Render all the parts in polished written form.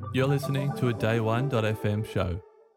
You're listening to a Day1.fm show.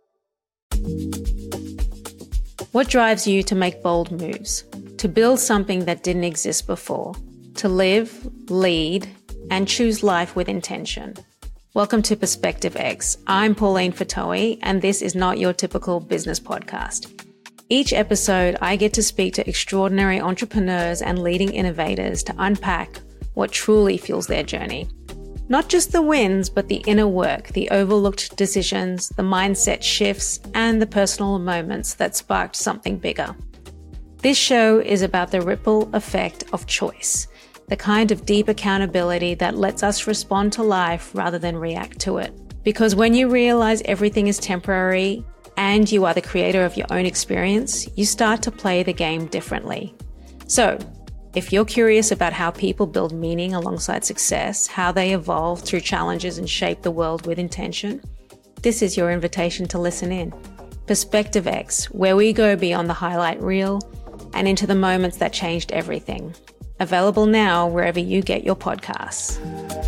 What drives you to make bold moves? To build something that didn't exist before? To live, lead, and choose life with intention? Welcome to Perspective X. I'm Pauline Fatoe, and this is not your typical business podcast. Each episode, I get to speak to extraordinary entrepreneurs and leading innovators to unpack what truly fuels their journey. Not just the wins, but the inner work, the overlooked decisions, the mindset shifts, and the personal moments that sparked something bigger. This show is about the ripple effect of choice, the kind of deep accountability that lets us respond to life rather than react to it. Because when you realize everything is temporary and you are the creator of your own experience, you start to play the game differently. So, if you're curious about how people build meaning alongside success, how they evolve through challenges and shape the world with intention, this is your invitation to listen in. Perspective X, where we go beyond the highlight reel and into the moments that changed everything. Available now wherever you get your podcasts.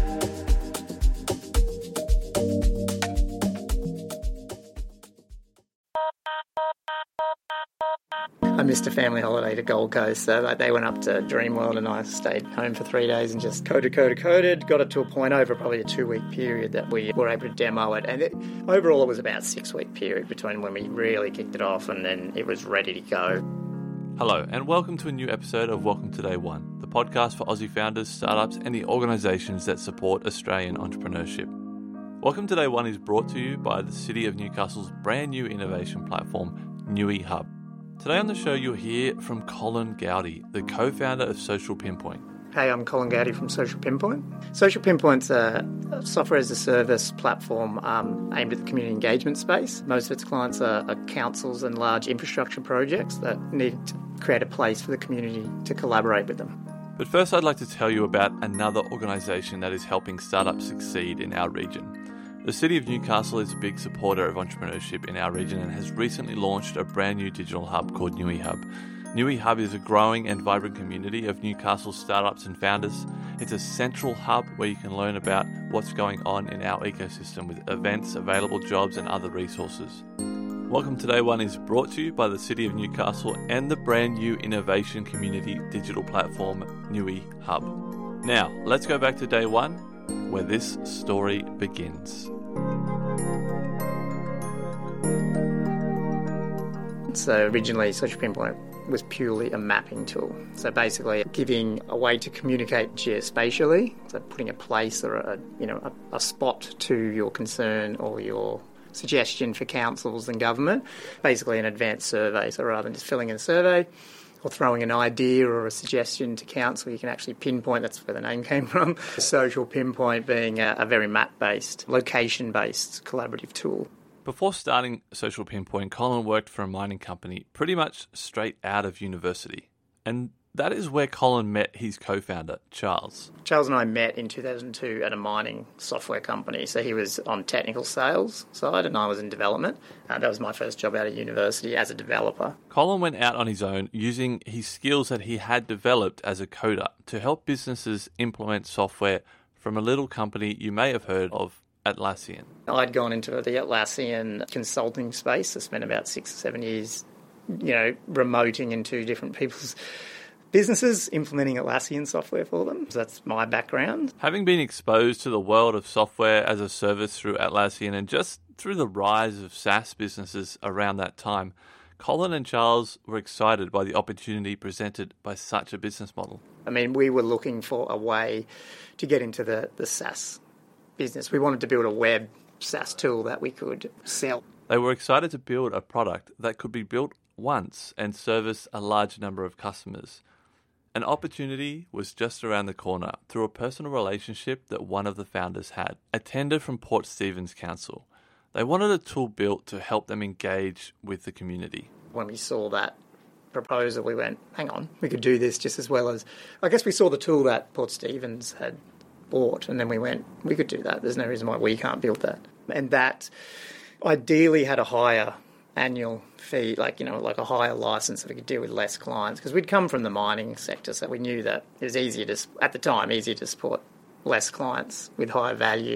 I missed a family holiday to Gold Coast, so they went up to Dreamworld and I stayed home for 3 days and just coded, got it to a point over probably a 2-week period that we were able to demo it. And overall it was about a 6-week period between when we really kicked it off and then it was ready to go. Hello, and welcome to a new episode of Welcome to Day One, the podcast for Aussie founders, startups, and the organisations that support Australian entrepreneurship. Welcome to Day One is brought to you by the City of Newcastle's brand new innovation platform, Newey Hub. Today on the show, you'll hear from Colin Gowdy, the co-founder of Social Pinpoint. Hey, I'm Colin Gowdy from Social Pinpoint. Social Pinpoint's a software as a service platform aimed at the community engagement space. Most of its clients are councils and large infrastructure projects that need to create a place for the community to collaborate with them. But first, I'd like to tell you about another organisation that is helping startups succeed in our region. The City of Newcastle is a big supporter of entrepreneurship in our region and has recently launched a brand new digital hub called Newey Hub. Newey Hub is a growing and vibrant community of Newcastle startups and founders. It's a central hub where you can learn about what's going on in our ecosystem with events, available jobs and other resources. Welcome to Day One is brought to you by the City of Newcastle and the brand new innovation community digital platform Newey Hub. Now, let's go back to Day One, where this story begins. So originally, Social Pinpoint was purely a mapping tool. So basically giving a way to communicate geospatially, so putting a place or a spot to your concern or your suggestion for councils and government, basically an advanced survey. So rather than just filling in a survey or throwing an idea or a suggestion to council, you can actually pinpoint. That's where the name came from. Social Pinpoint being a very map-based, location-based collaborative tool. Before starting Social Pinpoint, Colin worked for a mining company pretty much straight out of university. And that is where Colin met his co-founder, Charles. Charles and I met in 2002 at a mining software company. So he was on technical sales side and I was in development. That was my first job out of university as a developer. Colin went out on his own using his skills that he had developed as a coder to help businesses implement software from a little company you may have heard of, Atlassian. I'd gone into the Atlassian consulting space. I spent about 6 or 7 years, remoting into different people's businesses, implementing Atlassian software for them. So that's my background. Having been exposed to the world of software as a service through Atlassian and just through the rise of SaaS businesses around that time, Colin and Charles were excited by the opportunity presented by such a business model. I mean, we were looking for a way to get into the SaaS business. We wanted to build a web SaaS tool that we could sell. They were excited to build a product that could be built once and service a large number of customers. An opportunity was just around the corner through a personal relationship that one of the founders had, a tender from Port Stephens Council. They wanted a tool built to help them engage with the community. When we saw that proposal, we went, hang on, we could do this just as well as... I guess we saw the tool that Port Stephens had bought, and then we went, we could do that. There's no reason why we can't build that. And that ideally had a higher annual fee, like a higher license, so we could deal with less clients. Because we'd come from the mining sector, so we knew that it was easier to support less clients with higher value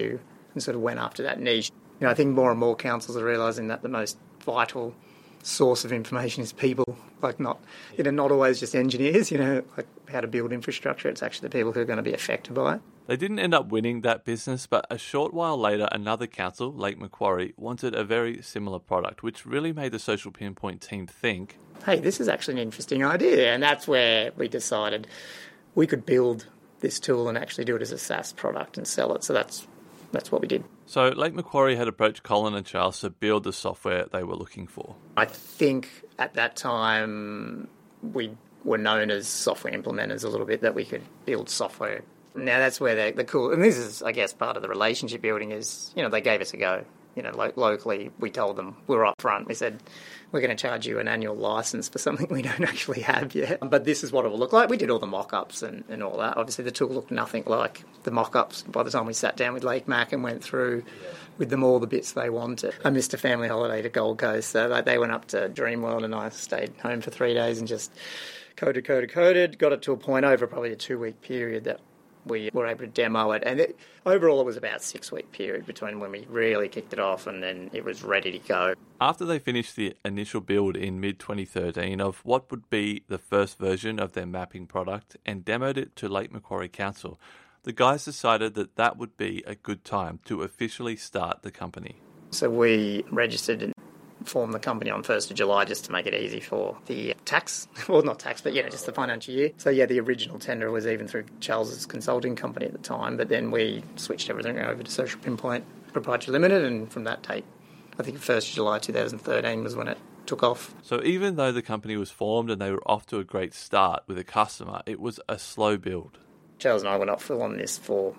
and sort of went after that niche. I think more and more councils are realising that the most vital source of information is people, like not always just engineers, like how to build infrastructure. It's actually the people who are going to be affected by it. They didn't end up winning that business, but a short while later, another council, Lake Macquarie, wanted a very similar product, which really made the Social Pinpoint team think, hey, this is actually an interesting idea. And that's where we decided we could build this tool and actually do it as a SaaS product and sell it. So that's what we did. So Lake Macquarie had approached Colin and Charles to build the software they were looking for. I think at that time we were known as software implementers a little bit, that we could build software. Now that's where the cool, and this is, I guess, part of the relationship building is, they gave us a go. Locally, we told them, we were up front. We said, we're going to charge you an annual license for something we don't actually have yet. But this is what it will look like. We did all the mock-ups and all that. Obviously, the tool looked nothing like the mock-ups by the time we sat down with Lake Mac and went through with them all the bits they wanted. I missed a family holiday to Gold Coast, so they went up to Dreamworld and I stayed home for 3 days and just coded, got it to a point over probably a 2-week period that we were able to demo it. And overall, it was about a 6-week period between when we really kicked it off and then it was ready to go. After they finished the initial build in mid-2013 of what would be the first version of their mapping product and demoed it to Lake Macquarie Council, the guys decided that that would be a good time to officially start the company. So we registered and formed the company on 1st of July just to make it easy for the tax, well, not tax, but just the financial year. So the original tender was even through Charles's consulting company at the time, but then we switched everything over to Social Pinpoint Proprietary Limited, and from that date, I think 1st of July 2013 was when it took off. So even though the company was formed and they were off to a great start with a customer, it was a slow build. Charles and I were not full on this for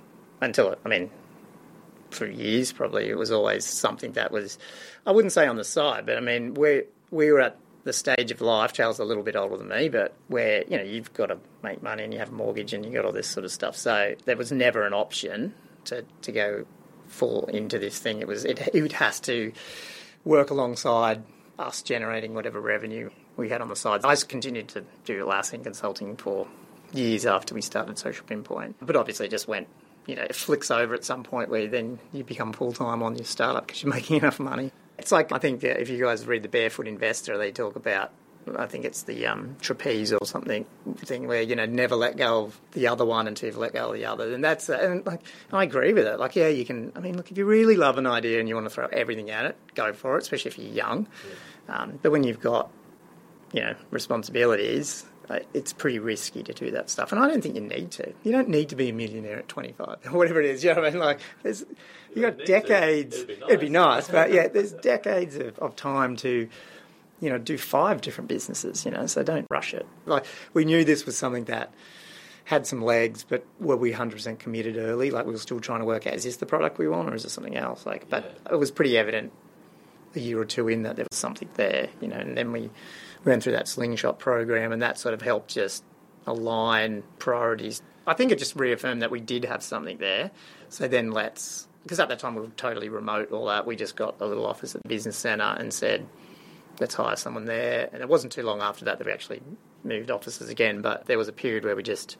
years probably. It was always something that was, I wouldn't say on the side, but we were at the stage of life, Charles is a little bit older than me, but where, you've got to make money and you have a mortgage and you got all this sort of stuff. So there was never an option to go full into this thing. It has to work alongside us generating whatever revenue we had on the side. I continued to do Atlassian consulting for years after we started Social Pinpoint, but obviously it just went, it flicks over at some point where then you become full-time on your startup because you're making enough money. It's like, I think if you guys read The Barefoot Investor, they talk about, I think it's the trapeze or something thing where, never let go of the other one until you've let go of the other. And that's, I agree with it. You can, if you really love an idea and you want to throw everything at it, go for it, especially if you're young. Yeah. But when you've got, responsibilities, it's pretty risky to do that stuff. And I don't think you need to. You don't need to be a millionaire at 25 or whatever it is. You know what I mean? You got decades. It'd be nice. But there's decades of time to, do 5 different businesses, so don't rush it. We knew this was something that had some legs, but were we 100% committed early? We were still trying to work out, is this the product we want or is it something else? But it was pretty evident a year or two in that there was something there, and then we went through that Slingshot program and that sort of helped just align priorities. I think it just reaffirmed that we did have something there. So then because at that time we were totally remote, all that, we just got a little office at the business centre and said, let's hire someone there. And it wasn't too long after that we actually moved offices again, but there was a period where I guess,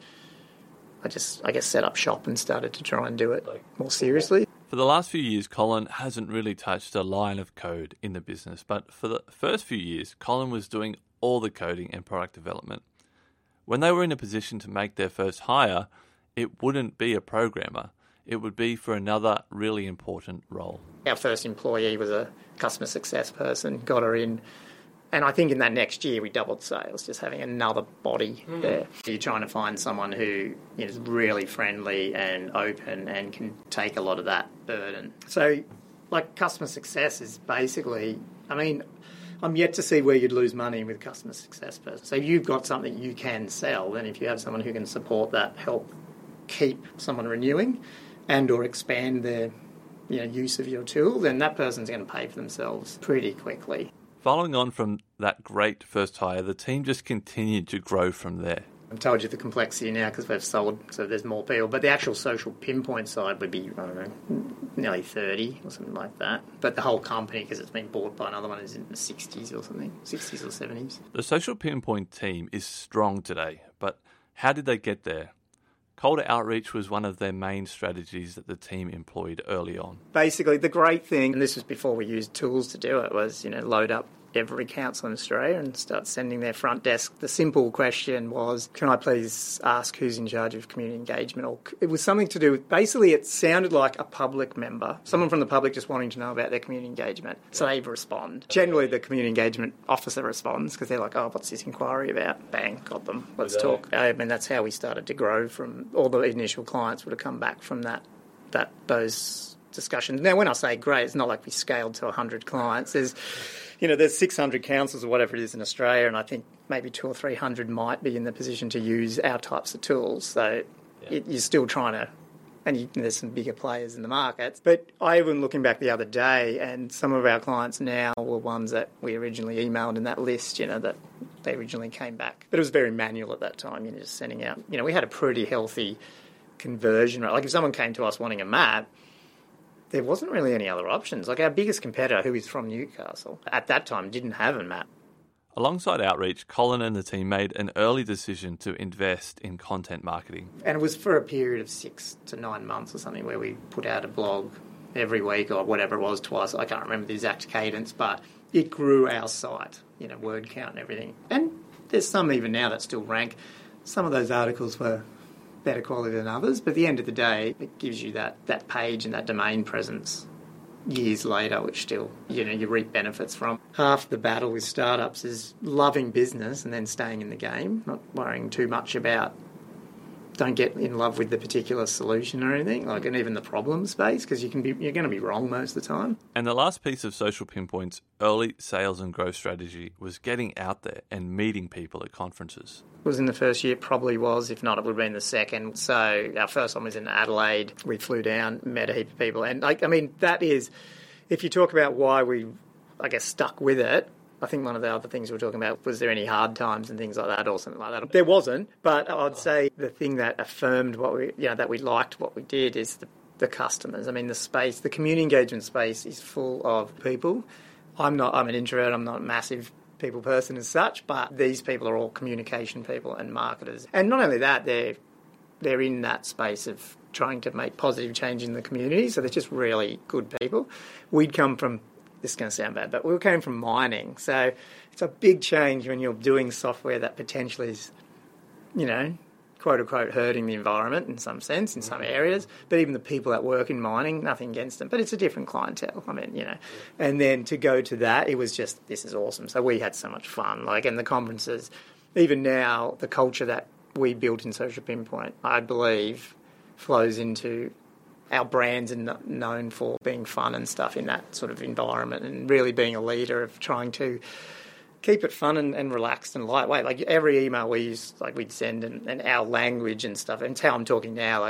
set up shop and started to try and do it more seriously. For the last few years, Colin hasn't really touched a line of code in the business, but for the first few years, Colin was doing all the coding and product development. When they were in a position to make their first hire, it wouldn't be a programmer. It would be for another really important role. Our first employee was a customer success person, got her in, and I think in that next year we doubled sales, just having another body there. You're trying to find someone who is really friendly and open and can take a lot of that burden. So, customer success is basically, I'm yet to see where you'd lose money with customer success person. So you've got something you can sell, then if you have someone who can support that, help keep someone renewing and or expand their use of your tool, then that person's going to pay for themselves pretty quickly. Following on from that great first hire, the team just continued to grow from there. I've told you the complexity now because we've sold, so there's more people. But the actual Social Pinpoint side would be, nearly 30 or something like that. But the whole company, because it's been bought by another one, is in the 60s or something, 60s or 70s. The Social Pinpoint team is strong today, but how did they get there? Cold outreach was one of their main strategies that the team employed early on. Basically, the great thing, and this was before we used tools to do it, was, load up every council in Australia and start sending their front desk. The simple question was, can I please ask who's in charge of community engagement? Or it was something to do with, basically it sounded like a public member, someone from the public just wanting to know about their community engagement. So they respond. Generally, the community engagement officer responds because they're like, oh, what's this inquiry about? Bang, got them. Let's talk. And that's how we started to grow. From all the initial clients would have come back from those discussions. Now, when I say great, it's not like we scaled to 100 clients. There's 600 councils or whatever it is in Australia, and I think maybe 200 or 300 might be in the position to use our types of tools. So you're still trying to, and there's some bigger players in the market. But I even looking back the other day, and some of our clients now were ones that we originally emailed in that list, that they originally came back. But it was very manual at that time, just sending out. We had a pretty healthy conversion rate. Like if someone came to us wanting a map, there wasn't really any other options. Like our biggest competitor, who is from Newcastle, at that time didn't have a map. Alongside outreach, Colin and the team made an early decision to invest in content marketing. And it was for a period of 6 to 9 months or something where we put out a blog every week or whatever it was, twice. I can't remember the exact cadence, but it grew our site, word count and everything. And there's some even now that still rank. Some of those articles were better quality than others, but at the end of the day, it gives you that page and that domain presence years later, which still, you reap benefits from. Half the battle with startups is loving business and then staying in the game, not worrying too much about, don't get in love with the particular solution or anything, and even the problem space, because you're going to be wrong most of the time. And the last piece of Social Pinpoint's early sales and growth strategy was getting out there and meeting people at conferences. It was in the first year, probably was. If not, it would have been the second. So our first one was in Adelaide. We flew down, met a heap of people. And, that is, if you talk about why we, stuck with it, I think one of the other things we were talking about, was there any hard times and things like that or something like that? There wasn't, but I'd say the thing that affirmed what we, that we liked what we did is the customers. The space, the community engagement space is full of people. I'm an introvert, I'm not a massive people person as such, but these people are all communication people and marketers. And not only that, they're in that space of trying to make positive change in the community, so they're just really good people. We'd come from, this is going to sound bad, but we came from mining, so it's a big change when you're doing software that potentially is, quote-unquote hurting the environment in some sense, in some areas, but even the people that work in mining, nothing against them, but it's a different clientele, And then to go to that, it was just, this is awesome. So we had so much fun, and the conferences, even now, the culture that we built in Social Pinpoint, I believe, flows into our brands are known for being fun and stuff in that sort of environment, and really being a leader of trying to keep it fun and relaxed and lightweight. Every email we used, we'd send and our language and stuff, and it's how I'm talking now,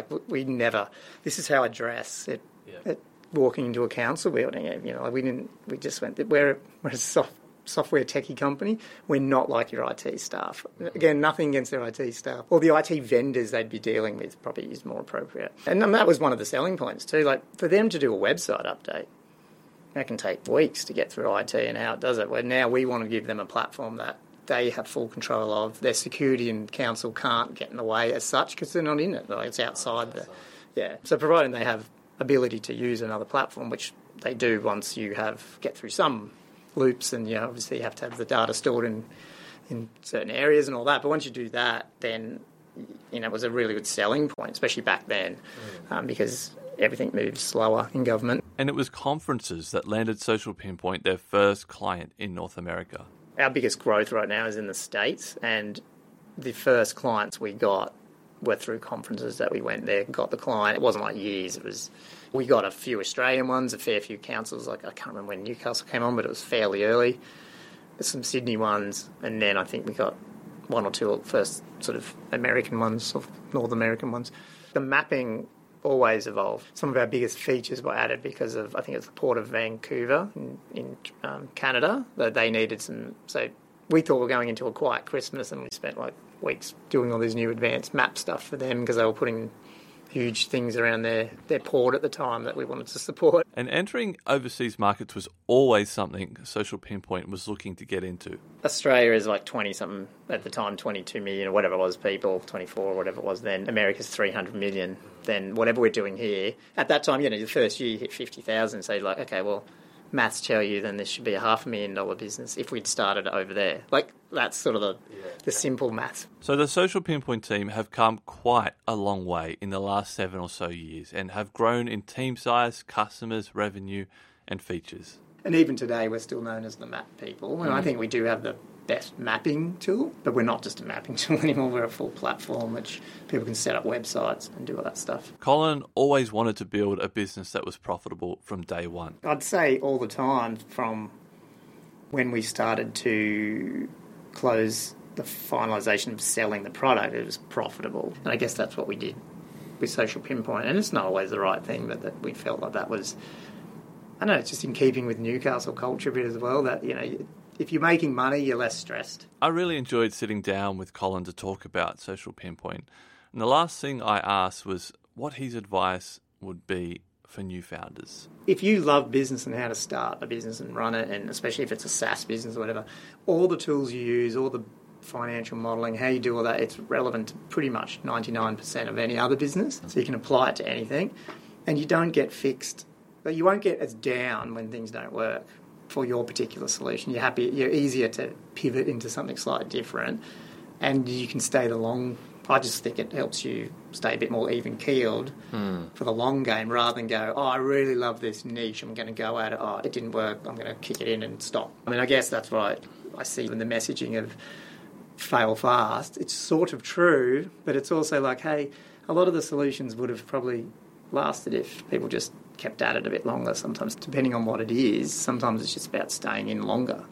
this is how I dress. Walking into a council building, we just went, we're a software techie company. We're not like your IT staff. Again, nothing against their IT staff. Or the IT vendors they'd be dealing with probably is more appropriate. And that was one of the selling points too. For them to do a website update, that can take weeks to get through IT and how it does it. Where now we want to give them a platform that they have full control of. Their security and council can't get in the way as such because they're not in it. It's outside So providing they have ability to use another platform, which they do once you get through some loops, and obviously you have to have the data stored in certain areas and all that. But once you do that, then it was a really good selling point, especially back then, because everything moves slower in government. And it was conferences that landed Social Pinpoint their first client in North America. Our biggest growth right now is in the States, and the first clients we got were through conferences that we went there, got the client. It wasn't like years. We got a few Australian ones, a fair few councils. I can't remember when Newcastle came on, but it was fairly early. There's some Sydney ones, and then I think we got one or two first sort of American ones, sort of North American ones. The mapping always evolved. Some of our biggest features were added because of, I think it's the Port of Vancouver in Canada, that they needed some. So we thought we were going into a quiet Christmas, and we spent weeks doing all these new advanced map stuff for them because they were putting huge things around their port at the time that we wanted to support. And entering overseas markets was always something Social Pinpoint was looking to get into. Australia is like 20-something, at the time 22 million or whatever it was people, 24 or whatever it was then. America's 300 million. Then whatever we're doing here, at that time, the first year you hit 50,000, so you're like, okay, well, maths tell you then this should be a $500,000 business if we'd started over there. Like, that's sort of the simple maths. So the Social Pinpoint team have come quite a long way in the last 7 or so years and have grown in team size, customers, revenue and features. And even today we're still known as the map people, and I think we do have the best mapping tool, but we're not just a mapping tool anymore. We're a full platform which people can set up websites and do all that stuff. Colin always wanted to build a business that was profitable from day one. I'd say all the time from when we started to close the finalisation of selling the product, it was profitable. And I guess that's what we did with Social Pinpoint. And it's not always the right thing, but that we felt like that was, I don't know, it's just in keeping with Newcastle culture a bit as well, that, if you're making money, you're less stressed. I really enjoyed sitting down with Colin to talk about Social Pinpoint. And the last thing I asked was what his advice would be for new founders. If you love business and how to start a business and run it, and especially if it's a SaaS business or whatever, all the tools you use, all the financial modelling, how you do all that, it's relevant to pretty much 99% of any other business. So you can apply it to anything. And you don't get fixed. You won't get as down when things don't work for your particular solution. You're easier to pivot into something slightly different, and you can stay I just think it helps you stay a bit more even-keeled for the long game, rather than go, I really love this niche, I'm going to go at it, it didn't work, I'm going to kick it in and stop. I mean, I guess that's what I see in the messaging of fail fast. It's sort of true, but it's also like, hey, a lot of the solutions would have probably lasted if people just kept at it a bit longer. Sometimes, depending on what it is, sometimes it's just about staying in longer.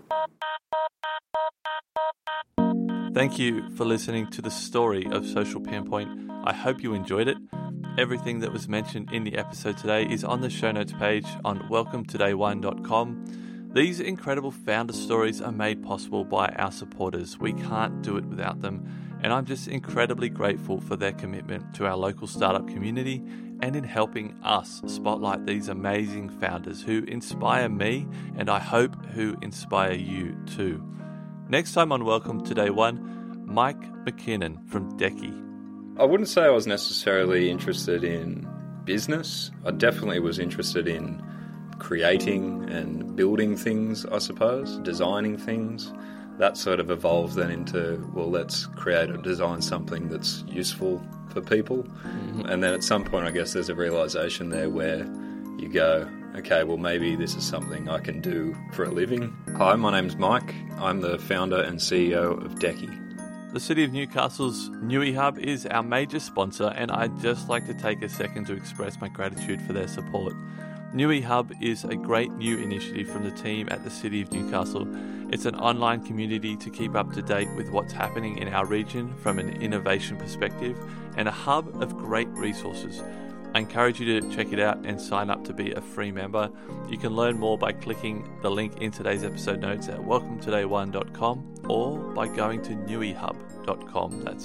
Thank you for listening to the story of Social Pinpoint. I hope you enjoyed it. Everything that was mentioned in the episode today is on the show notes page on welcometodayone.com. These incredible founder stories are made possible by our supporters. We can't do it without them, and I'm just incredibly grateful for their commitment to our local startup community and in helping us spotlight these amazing founders who inspire me, and I hope who inspire you too. Next time on Welcome to Day One, Mike McKinnon from Decky. I wouldn't say I was necessarily interested in business. I definitely was interested in creating and building things, I suppose, designing things. That sort of evolved then into, well, let's create or design something that's useful for people. Mm-hmm. And then at some point, I guess there's a realisation there where you go, okay, well, maybe this is something I can do for a living. Hi, my name's Mike. I'm the founder and CEO of Decky. The City of Newcastle's Newey Hub is our major sponsor, and I'd just like to take a second to express my gratitude for their support. Newey Hub is a great new initiative from the team at the City of Newcastle. It's an online community to keep up to date with what's happening in our region from an innovation perspective, and a hub of great resources. I encourage you to check it out and sign up to be a free member. You can learn more by clicking the link in today's episode notes at welcometodayone.com or by going to neweyhub.com. That's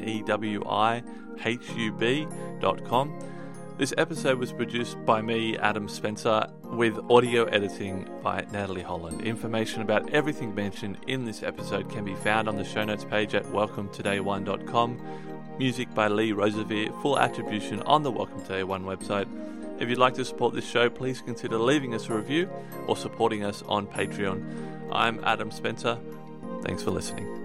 NEWIHUB.com. This episode was produced by me, Adam Spencer, with audio editing by Natalie Holland. Information about everything mentioned in this episode can be found on the show notes page at welcometodayone.com. Music by Lee Roseveare, full attribution on the Welcome to Day One website. If you'd like to support this show, please consider leaving us a review or supporting us on Patreon. I'm Adam Spencer. Thanks for listening.